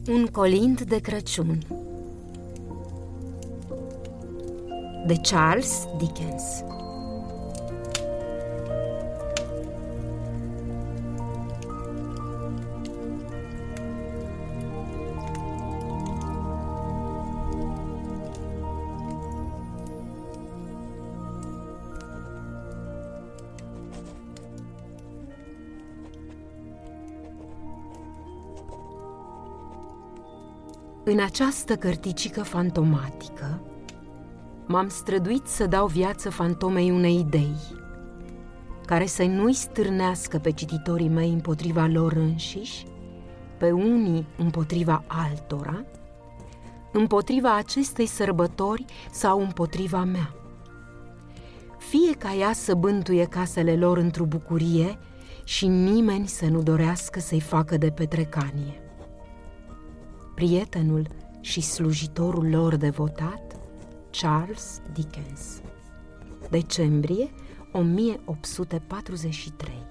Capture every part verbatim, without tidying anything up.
Un colind de Crăciun de Charles Dickens. În această cărticică fantomatică m-am străduit să dau viață fantomei unei idei, care să nu-i stârnească pe cititorii mei împotriva lor înșiși, pe unii împotriva altora, împotriva acestei sărbători sau împotriva mea. Fie ca ea să bântuie casele lor într-o bucurie și nimeni să nu dorească să-i facă de petrecanie. Prietenul și slujitorul lor devotat, Charles Dickens. Decembrie o mie opt sute patruzeci și trei.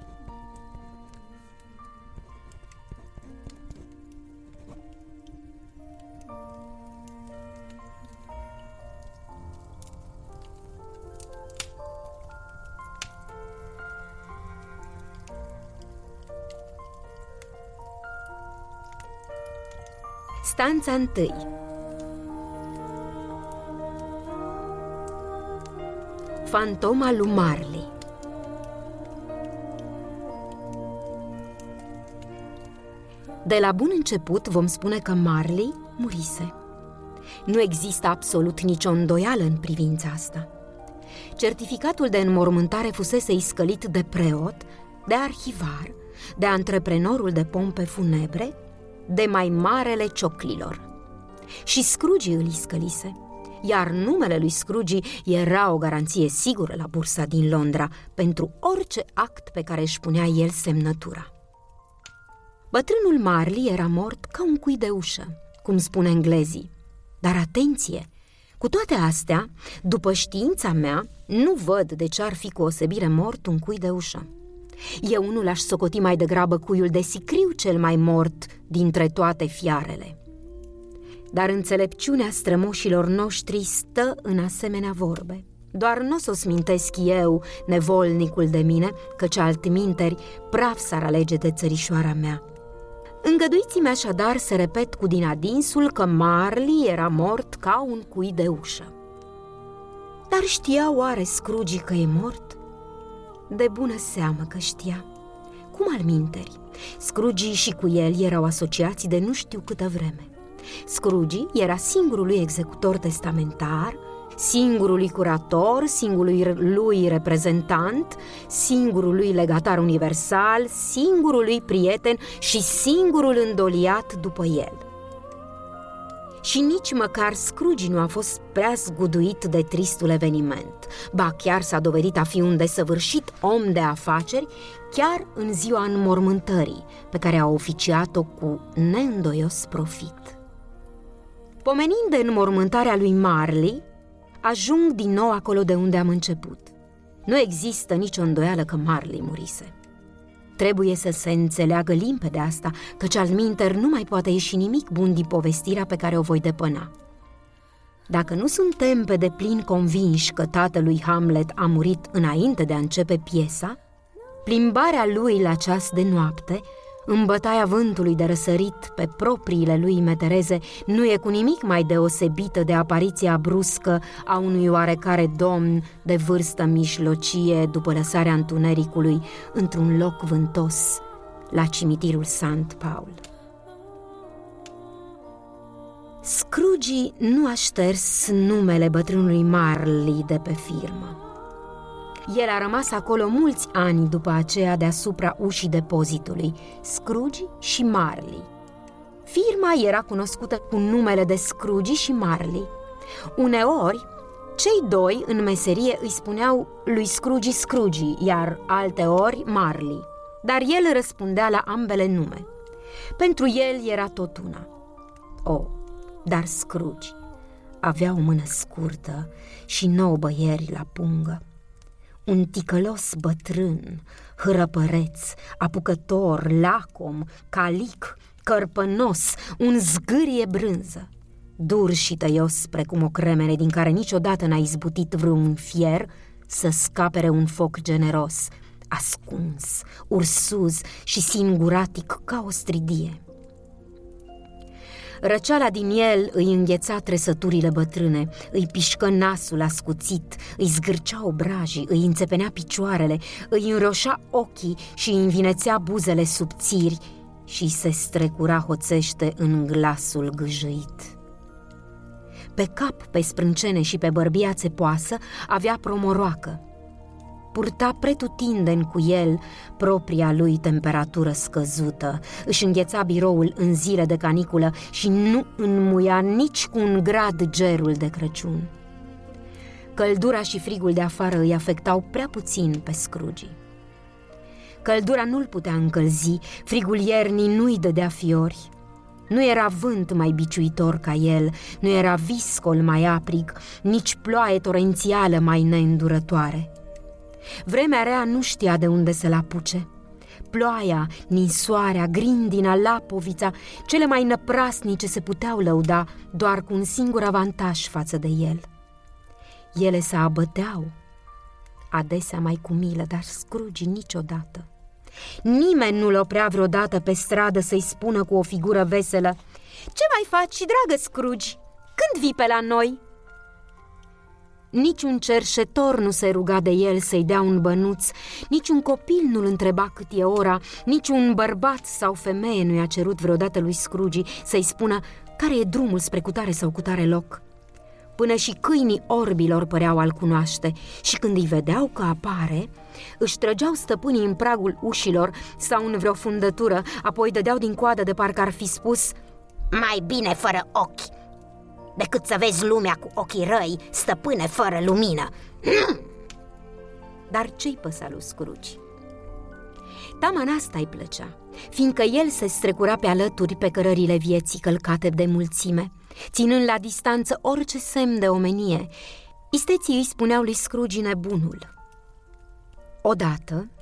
Stanța întâi. Fantoma lui Marley. De la bun început vom spune că Marley murise. Nu există absolut nicio îndoială în privința asta. Certificatul de înmormântare fusese iscălit de preot, de arhivar, de antreprenorul de pompe funebre, de mai marele cioclilor. Și Scrooge îl iscălise, iar numele lui Scrooge era o garanție sigură la bursa din Londra pentru orice act pe care își punea el semnătura. Bătrânul Marley era mort ca un cui de ușă, cum spun englezii. Dar atenție! Cu toate astea, după știința mea, nu văd de ce ar fi cu osebire mort un cui de ușă. Eu nu l-aș socoti mai degrabă cuiul de sicriu cel mai mort dintre toate fiarele. Dar înțelepciunea strămoșilor noștri stă în asemenea vorbe. Doar n-o s-o smintesc eu, nevolnicul de mine, căci altminteri praf s-ar alege de țărișoara mea. Îngăduiți-mi așadar să repet cu din adinsul că Marley era mort ca un cui de ușă. Dar știa oare Scrooge că e mort? De bună seamă că știa. Cum alminteri? Scrooge și cu el erau asociați de nu știu câtă vreme. Scrooge era singurul lui executor testamentar, singurul lui curator, singurul lui reprezentant, singurul lui legatar universal, singurul lui prieten și singurul îndoliat după el. Și nici măcar Scrooge nu a fost prea zguduit de tristul eveniment, ba chiar s-a dovedit a fi un desăvârșit om de afaceri, chiar în ziua înmormântării, pe care a oficiat-o cu neîndoios profit. Pomenind de înmormântarea lui Marley, ajung din nou acolo de unde am început. Nu există nicio îndoială că Marley murise. Trebuie să se înțeleagă limpede asta, căci alminter nu mai poate ieși nimic bun din povestirea pe care o voi depăna. Dacă nu suntem pe deplin convinși că tatălui Hamlet a murit înainte de a începe piesa, plimbarea lui la ceas de noapte, în bătaia vântului de răsărit pe propriile lui metereze, nu e cu nimic mai deosebită de apariția bruscă a unui oarecare domn de vârstă mijlocie după lăsarea întunericului într-un loc vântos la cimitirul Saint Paul. Scrooge nu a șters numele bătrânului Marley de pe firmă. El a rămas acolo mulți ani după aceea deasupra ușii depozitului, Scrooge și Marley. Firma era cunoscută cu numele de Scrooge și Marley. Uneori, cei doi în meserie îi spuneau lui Scrooge Scrooge, iar alteori Marley, dar el răspundea la ambele nume. Pentru el era tot una. Oh, dar Scrooge avea o mână scurtă și nouă băieri la pungă. Un ticălos bătrân, hărăpăreț, apucător, lacom, calic, cărpănos, un zgârie brânză, dur și tăios precum o cremere din care niciodată n-a izbutit vreun fier să scapere un foc generos, ascuns, ursuz și singuratic ca o stridie. Răceala din el îi îngheța trăsăturile bătrâne, îi pișcă nasul ascuțit, îi zgârcea obrajii, îi înțepenea picioarele, îi înroșea ochii și îi învinețea buzele subțiri și se strecura hoțește în glasul gâjâit. Pe cap, pe sprâncene și pe bărbia țepoasă avea promoroacă. Purta pretutindeni cu el propria lui temperatură scăzută, își îngheța biroul în zile de caniculă și nu înmuia nici cu un grad gerul de Crăciun. Căldura și frigul de afară îi afectau prea puțin pe Scrooge. Căldura nu-l putea încălzi, frigul iernii nu-i dădea fiori. Nu era vânt mai biciuitor ca el, nu era viscol mai aprig, nici ploaie torențială mai neîndurătoare. Vremea rea nu știa de unde să-l apuce. Ploaia, ninsoarea, grindina, lapovița, cele mai năprasnice se puteau lăuda doar cu un singur avantaj față de el. Ele se abăteau, adesea mai cu milă, dar Scrooge niciodată. Nimeni nu-l oprea vreodată pe stradă să-i spună cu o figură veselă: "Ce mai faci, dragă Scrooge? Când vii pe la noi?" Niciun cerșetor nu se ruga de el să-i dea un bănuț, niciun copil nu-l întreba cât e ora, niciun bărbat sau femeie nu i-a cerut vreodată lui Scrooge să-i spună care e drumul spre cutare sau cutare loc. Până și câinii orbilor păreau a-l cunoaște și când îi vedeau că apare, își trăgeau stăpânii în pragul ușilor sau în vreo fundătură, apoi dădeau din coadă de parcă ar fi spus: "Mai bine fără ochi decât să vezi lumea cu ochii răi, stăpâne fără lumină." Dar ce-i păsa lui Scrooge? Taman asta îi plăcea, fiindcă el se strecura pe alături pe cărările vieții călcate de mulțime, ținând la distanță orice semn de omenie. Isteții îi spuneau lui Scrooge nebunul. Odată,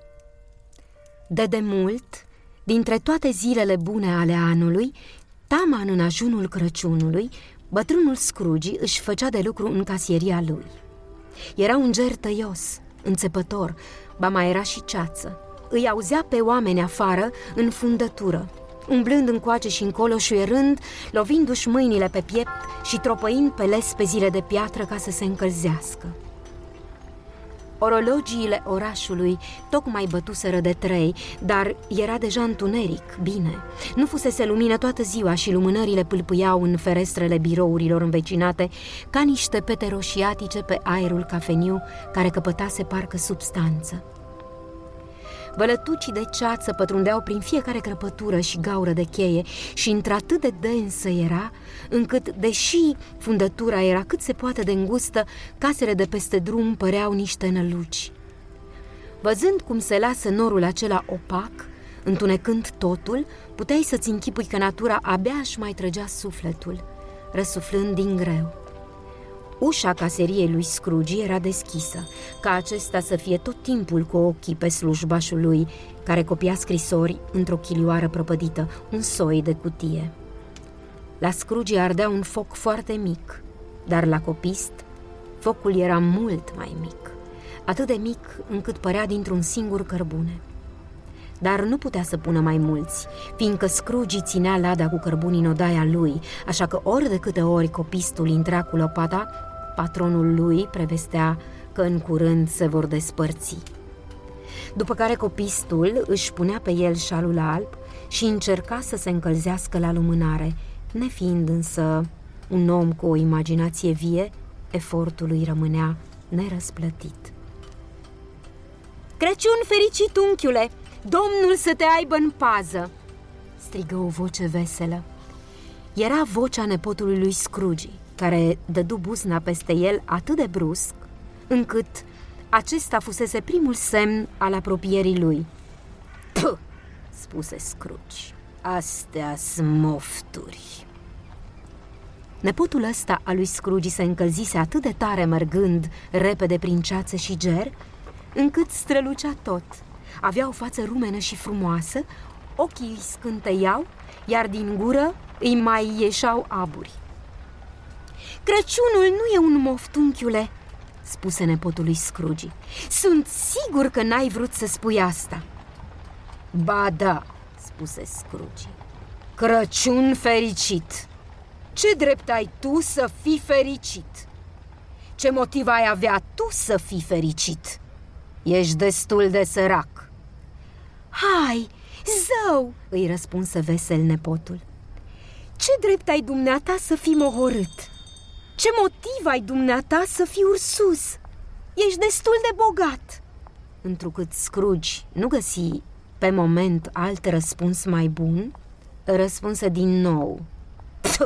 de demult, dintre toate zilele bune ale anului, taman în ajunul Crăciunului, bătrânul Scrooge își făcea de lucru în casieria lui. Era un ger tăios, înțepător, ba mai era și ceață. Îi auzea pe oameni afară, în fundătură, umblând încoace și încolo, șuierând, lovindu-și mâinile pe piept și tropăind pe lespezile de piatră ca să se încălzească. Orologiile orașului tocmai bătuseră de trei, dar era deja întuneric, bine. Nu fusese lumină toată ziua și lumânările pâlpâiau în ferestrele birourilor învecinate ca niște pete roșiatice pe aerul cafeniu care căpătase parcă substanță. Vălătucii de ceață pătrundeau prin fiecare crăpătură și gaură de cheie și într-atât de densă era, încât, deși fundătura era cât se poate de îngustă, casele de peste drum păreau niște năluci. Văzând cum se lasă norul acela opac, întunecând totul, puteai să-ți închipui că natura abia își mai trăgea sufletul, răsuflând din greu. Ușa caseriei lui Scrooge era deschisă, ca acesta să fie tot timpul cu ochii pe slujbașul lui, care copia scrisori într-o chilioară prăpădită, un soi de cutie. La Scrooge ardea un foc foarte mic, dar la copist focul era mult mai mic, atât de mic încât părea dintr-un singur cărbune. Dar nu putea să pună mai mulți, fiindcă Scrooge ținea lada cu cărbuni în odaia lui, așa că ori de câte ori copistul intra cu lopata, patronul lui prevestea că în curând se vor despărți. După care copistul își punea pe el șalul alb și încerca să se încălzească la lumânare, nefiind însă un om cu o imaginație vie, efortul lui rămânea nerăsplătit. "Crăciun fericit, unchiule! Domnul să te aibă în pază!" strigă o voce veselă. Era vocea nepotului lui Scrooge, care dădu buzna peste el atât de brusc, încât acesta fusese primul semn al apropierii lui. "Puh!" spuse Scrooge, "astea-s mofturi." Nepotul ăsta al lui Scrooge se încălzise atât de tare mergând repede prin ceață și ger, încât strălucea tot. Avea o față rumenă și frumoasă, ochii îi scânteiau, iar din gură îi mai ieșeau aburi. Crăciunul nu e un moft, unchiule, spuse nepotul lui Scrooge. Sunt sigur că n-ai vrut să spui asta. Ba da, spuse Scrooge. Crăciun fericit. Ce drept ai tu să fii fericit? Ce motiv ai avea tu să fii fericit? Ești destul de sărac. Hai, zău, îi răspunse vesel nepotul. Ce drept ai dumneata să fii mohorât? Ce motiv ai dumneata să fii ursus? Ești destul de bogat. Întrucât Scrooge nu găsi pe moment alt răspuns mai bun, răspunse din nou, Pf!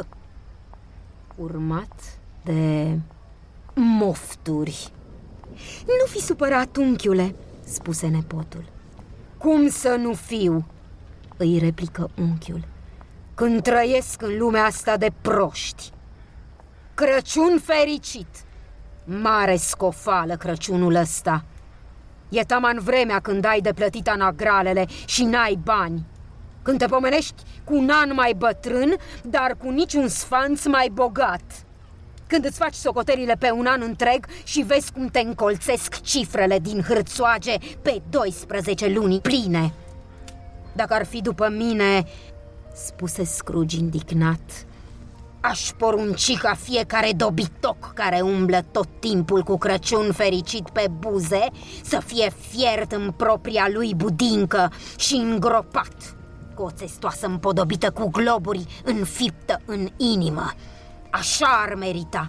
urmat de mofturi. Nu fi supărat, unchiule, spuse nepotul. Cum să nu fiu? Îi replică unchiul. Când trăiesc în lumea asta de proști. Crăciun fericit! Mare scofală Crăciunul ăsta! E taman vremea când ai de plătit anagralele și n-ai bani. Când te pomenești cu un an mai bătrân, dar cu niciun sfanț mai bogat. Când îți faci socotelile pe un an întreg și vezi cum te încolțesc cifrele din hârțoage pe doisprezece luni pline. Dacă ar fi după mine, spuse Scrooge indignat, aș porunci ca fiecare dobitoc care umblă tot timpul cu Crăciun fericit pe buze să fie fiert în propria lui budincă și îngropat cu o țestoasă împodobită cu globuri înfiptă în inimă. Așa ar merita.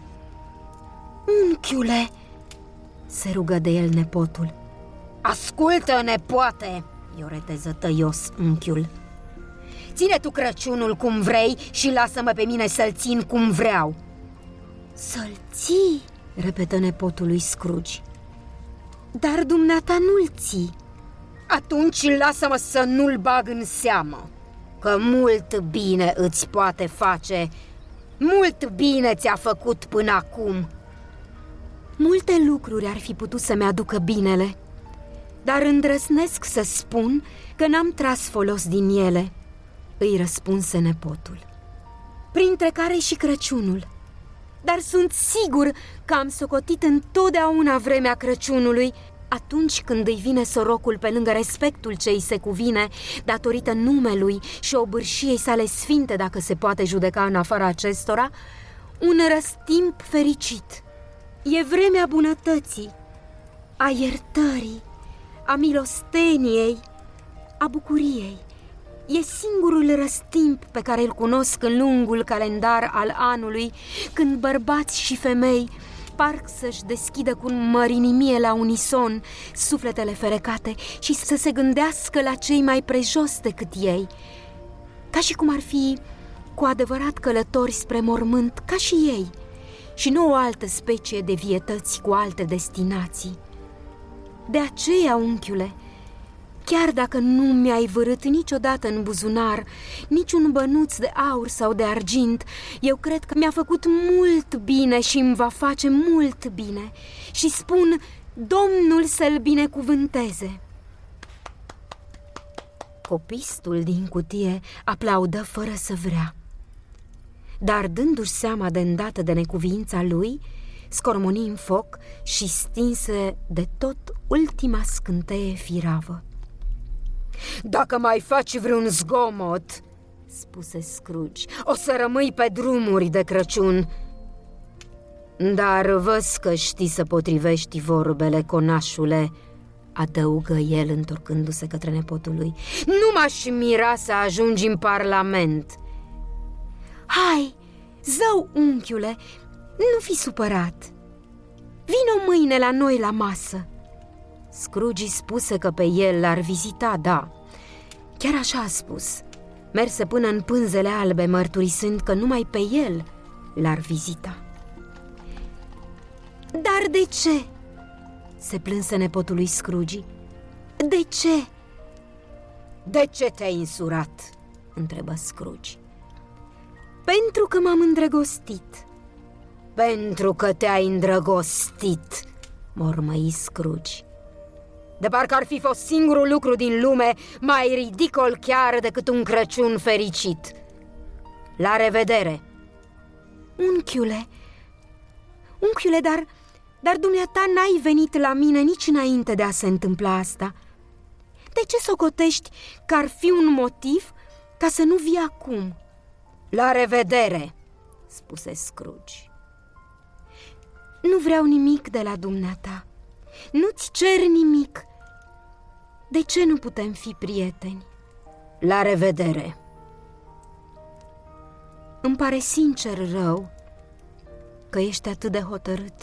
Unchiule, se rugă de el nepotul. Ascultă, nepoate, i-o reteză tăios unchiul. Ține tu Crăciunul cum vrei și lasă-mă pe mine să-l țin cum vreau. Să-l ții, repetă nepotul lui Scrooge. Dar dumneata nu-l ții. Atunci lasă-mă să nu-l bag în seamă, că mult bine îți poate face. Mult bine ți-a făcut până acum. Multe lucruri ar fi putut să-mi aducă binele, dar îndrăznesc să spun că n-am tras folos din ele, îi răspunse nepotul. Printre care și Crăciunul. Dar sunt sigur că am socotit întotdeauna vremea Crăciunului atunci când îi vine sorocul pe lângă respectul ce îi se cuvine datorită numelui și obârșiei sale sfinte, dacă se poate judeca în afara acestora, un răstimp fericit. E vremea bunătății, a iertării, a milosteniei, a bucuriei. E singurul răstimp pe care îl cunosc în lungul calendar al anului, când bărbați și femei parc să-și deschidă cu mărinimie la unison sufletele ferecate și să se gândească la cei mai prejos decât ei, ca și cum ar fi cu adevărat călători spre mormânt ca și ei, și nu o altă specie de vietăți cu alte destinații. De aceea, unchiule, chiar dacă nu mi-ai vărât niciodată în buzunar niciun bănuț de aur sau de argint, eu cred că mi-a făcut mult bine și îmi va face mult bine. Și spun, Domnul să-l binecuvânteze. Copistul din cutie aplaudă fără să vrea, dar dându-și seama de îndată de necuviința lui, scormoni în foc și stinse de tot ultima scânteie firavă. Dacă mai faci vreun zgomot, spuse Scrooge, o să rămâi pe drumuri de Crăciun. Dar văz că știi să potrivești vorbele, conașule, adăugă el întorcându-se către nepotul lui. Nu m-aș mira să ajungi în parlament. Hai, zău, unchiule, nu fi supărat. Vino mâine la noi la masă. Scrooge spuse că pe el l-ar vizita, da. Chiar așa a spus. Merse până în pânzele albe, mărturisând că numai pe el l-ar vizita. Dar de ce? Se plânse nepotul lui Scrooge. De ce? De ce te-ai însurat? Întrebă Scrooge. Pentru că m-am îndrăgostit. Pentru că te-ai îndrăgostit, mormăi Scrooge. De parcă ar fi fost singurul lucru din lume mai ridicol chiar decât un Crăciun fericit. La revedere! Unchiule, unchiule, dar, dar dumneata n-ai venit la mine nici înainte de a se întâmpla asta. De ce socotești că ar fi un motiv ca să nu vii acum? La revedere, spuse Scrooge. Nu vreau nimic de la dumneata. Nu-ți cer nimic. De ce nu putem fi prieteni? La revedere. Îmi pare sincer rău că ești atât de hotărât.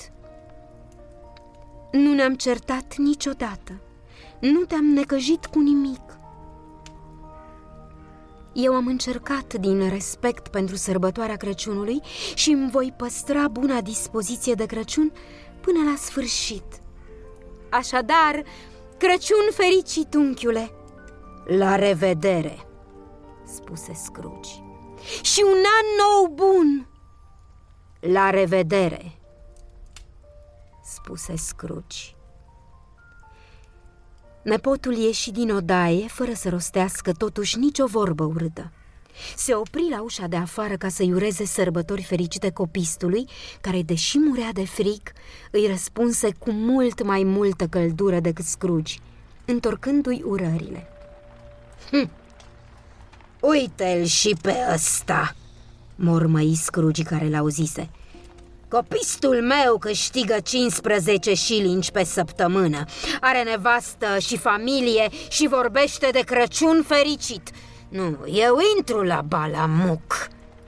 Nu ne-am certat niciodată. Nu te-am necăjit cu nimic. Eu am încercat din respect pentru sărbătoarea Crăciunului și îmi voi păstra buna dispoziție de Crăciun până la sfârșit. Așadar, Crăciun fericit, unchiule! La revedere, spuse Scrooge. Și un an nou bun! La revedere, spuse Scrooge. Nepotul ieși din odaie fără să rostească totuși nicio vorbă urâtă. Se opri la ușa de afară ca să-i ureze sărbători fericite copistului, care, deși murea de frig, îi răspunse cu mult mai multă căldură decât Scrooge, întorcându-i urările. Hm. Uite-l și pe ăsta, mormăi Scrooge, care l-auzise. Copistul meu câștigă cincisprezece șilingi pe săptămână, are nevastă și familie și vorbește de Crăciun fericit. Nu, eu intru la balamuc.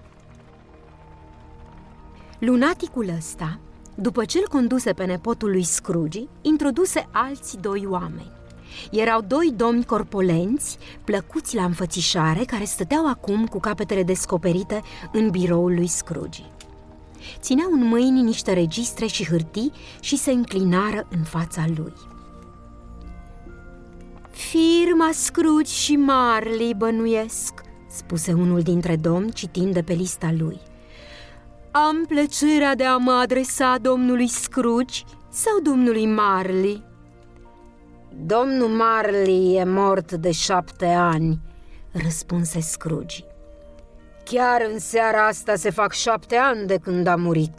Lunaticul ăsta, după ce îl conduse pe nepotul lui Scrooge, introduse alți doi oameni. Erau doi domni corpulenți, plăcuți la înfățișare, care stăteau acum cu capetele descoperite în biroul lui Scrooge. Țineau în mâini niște registre și hârtii și se înclinară în fața lui. Firma Scrooge și Marley, bănuiesc, spuse unul dintre domni, citind de pe lista lui. Am plăcerea de a mă adresa domnului Scrooge sau domnului Marley? Domnul Marley e mort de șapte ani, răspunse Scrooge. Chiar în seara asta se fac șapte ani de când a murit.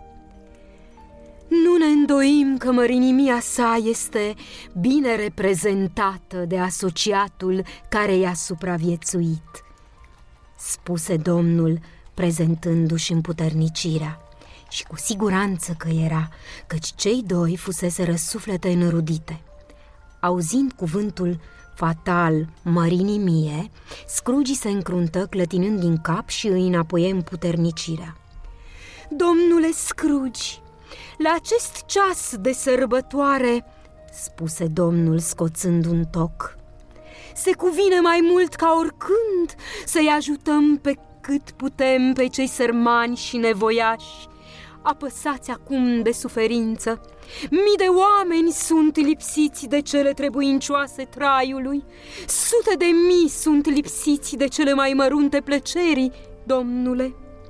Nu ne îndoim că mărinimia sa este bine reprezentată de asociatul care i-a supraviețuit, spuse domnul, prezentându-și împuternicirea. Și cu siguranță că era, căci cei doi fuseseră suflete înrudite. Auzind cuvântul fatal, mărinimie, Scrooge se încruntă, clătinând din cap, și îi înapoie împuternicirea. Domnule Scrooge, la acest ceas de sărbătoare, spuse domnul, scoțând un toc, se cuvine mai mult ca oricând să-i ajutăm pe cât putem pe cei sărmani și nevoiași, apăsați acum de suferință. Mii de oameni sunt lipsiți de cele trebuincioase traiului, sute de mii sunt lipsiți de cele mai mărunte plăcerii, domnule.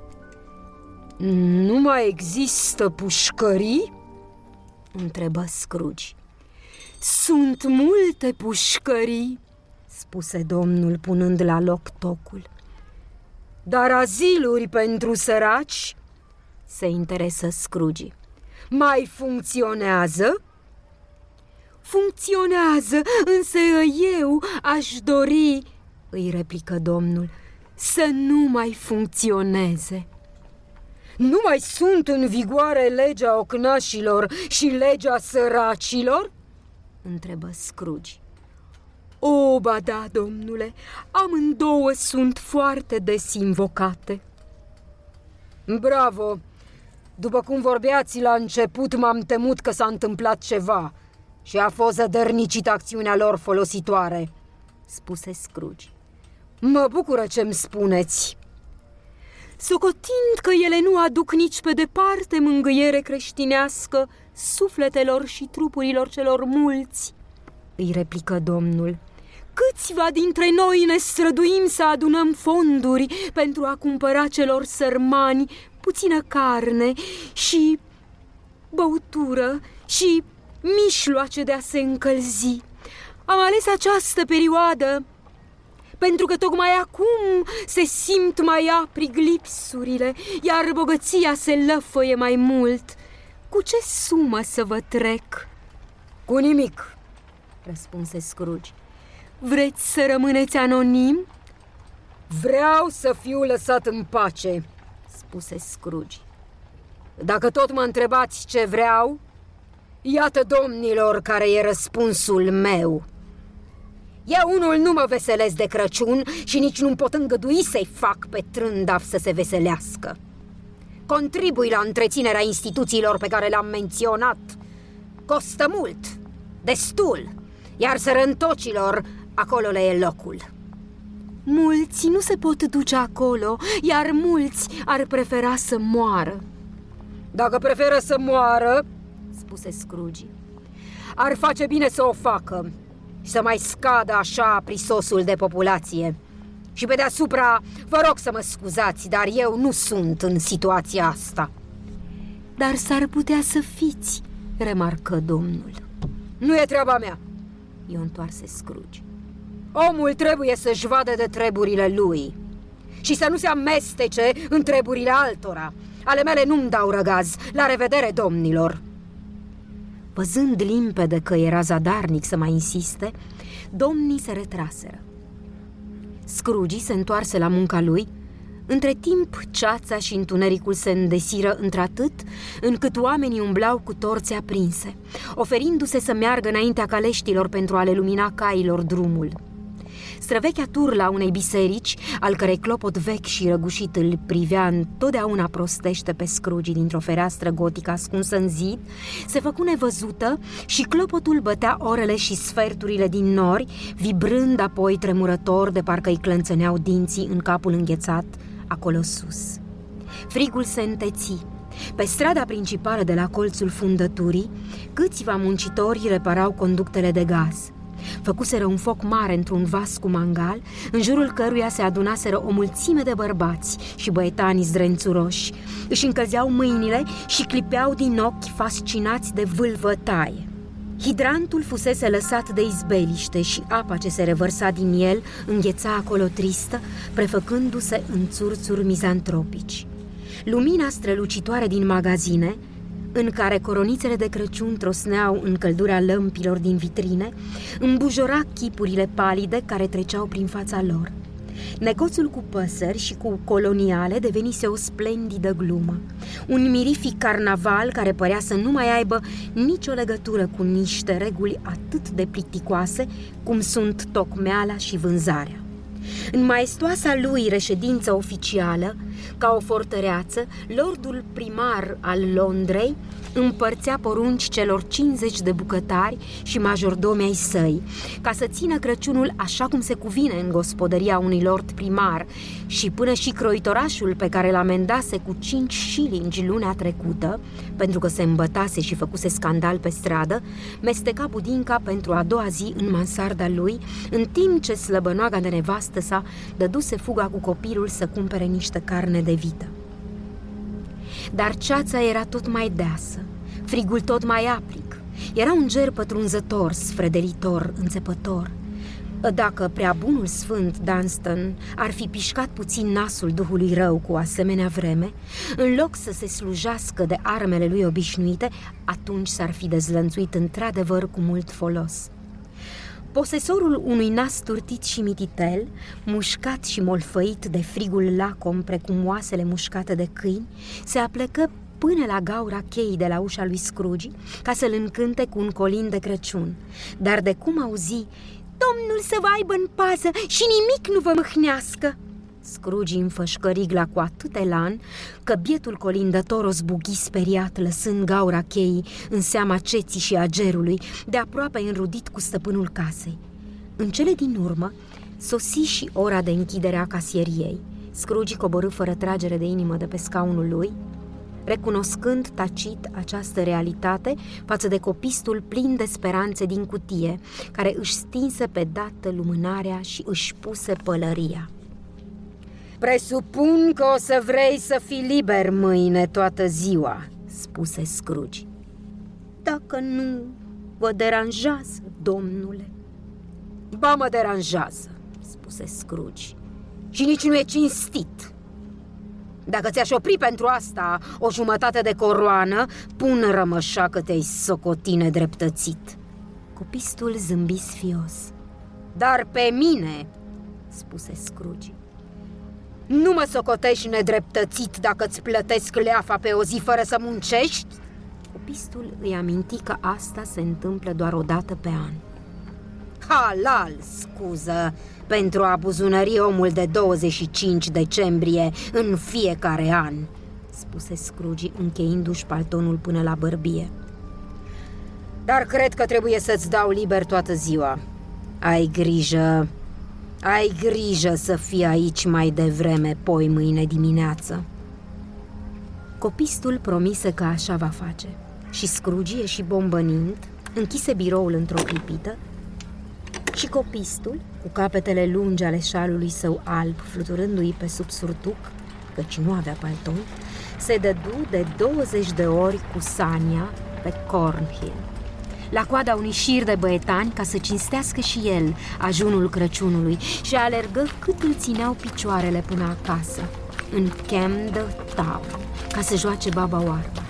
Nu mai există pușcării? Întrebă Scrooge. Sunt multe pușcării, spuse domnul, punând la loc tocul. Dar aziluri pentru săraci? Se interesă Scrooge. Mai funcționează? Funcționează, însă eu aș dori, îi replică domnul, să nu mai funcționeze. Nu mai sunt în vigoare legea ocnașilor și legea săracilor? Întrebă Scrooge. O, ba da, domnule, amândouă sunt foarte des invocate. Bravo! După cum vorbeați la început, m-am temut că s-a întâmplat ceva și a fost zădărnicită acțiunea lor folositoare, spuse Scrooge. Mă bucură ce-mi spuneți. Socotind că ele nu aduc nici pe departe mângâiere creștinească sufletelor și trupurilor celor mulți, îi replică domnul, câțiva dintre noi ne străduim să adunăm fonduri pentru a cumpăra celor sărmani puțină carne și băutură și mișloace de a se încălzi. Am ales această perioadă pentru că tocmai acum se simt mai aprig lipsurile, iar bogăția se lăfăie mai mult. Cu ce sumă să vă trec?" Cu nimic," răspunse Scrooge. Vreți să rămâneți anonim?" Vreau să fiu lăsat în pace," spuse Scrooge. Dacă tot mă întrebați ce vreau, iată, domnilor, care e răspunsul meu. Eu unul nu mă veselesc de Crăciun și nici nu-mi pot îngădui să-i fac pe trândaf să se veselească. Contribui la întreținerea instituțiilor pe care le-am menționat. Costă mult, destul, iar sărăntocilor acolo le e locul. Mulți nu se pot duce acolo, iar mulți ar prefera să moară. Dacă preferă să moară, spuse Scrooge, ar face bine să o facă și să mai scadă așa prisosul de populație. Și pe deasupra, vă rog să mă scuzați, dar eu nu sunt în situația asta. Dar s-ar putea să fiți, remarcă domnul. Nu e treaba mea, i-o întoarse Scrooge. Omul trebuie să-și vadă de treburile lui și să nu se amestece în treburile altora. Ale mele nu-mi dau răgaz. La revedere, domnilor. Văzând limpede că era zadarnic să mai insiste, domnii se retraseră. Scrooge se întoarse la munca lui. Între timp, ceața și întunericul se îndesiră într-atât încât oamenii umblau cu torțe aprinse, oferindu-se să meargă înaintea caleștilor pentru a le lumina cailor drumul. Străvechea turla unei biserici, al cărei clopot vechi și răgușit îl privea întotdeauna prostește pe Scrooge dintr-o fereastră gotică ascunsă în zid, se făcu nevăzută și clopotul bătea orele și sferturile din nori, vibrând apoi tremurător de parcă îi clănțăneau dinții în capul înghețat acolo sus. Frigul se înteți. Pe strada principală de la colțul fundăturii, câțiva muncitori reparau conductele de gaz. Făcuseră un foc mare într-un vas cu mangal, în jurul căruia se adunaseră o mulțime de bărbați și băietani zdrențuroși. Își încălzeau mâinile și clipeau din ochi fascinați de vâlvătaie. Hidrantul fusese lăsat de izbeliște și apa ce se revărsa din el îngheța acolo tristă, prefăcându-se în țurțuri mizantropici. Lumina strălucitoare din magazine, în care coronițele de Crăciun trosneau în căldura lămpilor din vitrine, îmbujora chipurile palide care treceau prin fața lor. Negoțul cu păsări și cu coloniale devenise o splendidă glumă, un mirific carnaval care părea să nu mai aibă nicio legătură cu niște reguli atât de plicticoase cum sunt tocmeala și vânzarea. În maestoasa lui reședință oficială, ca o fortăreață, lordul primar al Londrei împărțea porunci celor cincizeci de bucătari și majordomi ai săi, ca să țină Crăciunul așa cum se cuvine în gospodăria unui lord primar, și până și croitorașul pe care l-amendase cu cinci șilingi luna trecută, pentru că se îmbătase și făcuse scandal pe stradă, mesteca budinca pentru a doua zi în mansarda lui, în timp ce slăbănoaga de nevastă sa dăduse fuga cu copilul să cumpere niște carne de vită. Dar ceața era tot mai deasă, frigul tot mai aprig. Era un ger pătrunzător, sfredelitor, înțepător. Dacă prea bunul sfânt Dunstan ar fi pișcat puțin nasul duhului rău cu asemenea vreme, în loc să se slujească de armele lui obișnuite, atunci s-ar fi dezlănțuit într-adevăr cu mult folos. Posesorul unui nas turtit și mititel, mușcat și molfăit de frigul lacom precum oasele mușcate de câini, se aplecă până la gaura cheii de la ușa lui Scrooge ca să-l încânte cu un colin de Crăciun. Dar de cum auzi: "Domnul să vă aibă în pază și nimic nu vă mâhnească!" Scrooge înfășcă rigla cu atât elan că bietul colindător o zbughi speriat, lăsând gaura cheii în seama ceții și a gerului, de aproape înrudit cu stăpânul casei. În cele din urmă sosi și ora de închidere a casieriei. Scrooge coborâ fără tragere de inimă de pe scaunul lui, recunoscând tacit această realitate față de copistul plin de speranțe din cutie, care își stinse pe dată lumânarea și își puse pălăria. "Presupun că o să vrei să fii liber mâine toată ziua," spuse Scrooge. "Dacă nu, Vă deranjează, domnule?" Ba, mă deranjează," spuse Scrooge, "și nici nu e cinstit. Dacă ți-aș opri pentru asta o jumătate de coroană, pun rămășa că te-ai socoti nedreptățit." Copistul zâmbi sfios. Dar pe mine," spuse Scrooge, "nu mă socotești nedreptățit dacă-ți plătesc leafa pe o zi fără să muncești?" Copistul îi aminti că asta se întâmplă doar o dată pe an. Halal scuză pentru a buzunări omul de douăzeci și cinci decembrie în fiecare an, spuse Scrooge, încheindu-și paltonul până la bărbie. Dar cred că trebuie să-ți dau liber toată ziua. Ai grijă, ai grijă să fii aici mai devreme poi mâine dimineață. Copistul promise că așa va face și Scrooge, ieși bombănind, închise biroul într-o clipită și copistul, cu capetele lungi ale șalului său alb fluturându-i pe sub surtuc, căci nu avea palton, se dădu de douăzeci de ori cu sania pe Cornhill, la coada unui șir de băietani, ca să cinstească și el ajunul Crăciunului, și alergă cât îl țineau picioarele până acasă, în Camden Town, ca să joace baba oarbă.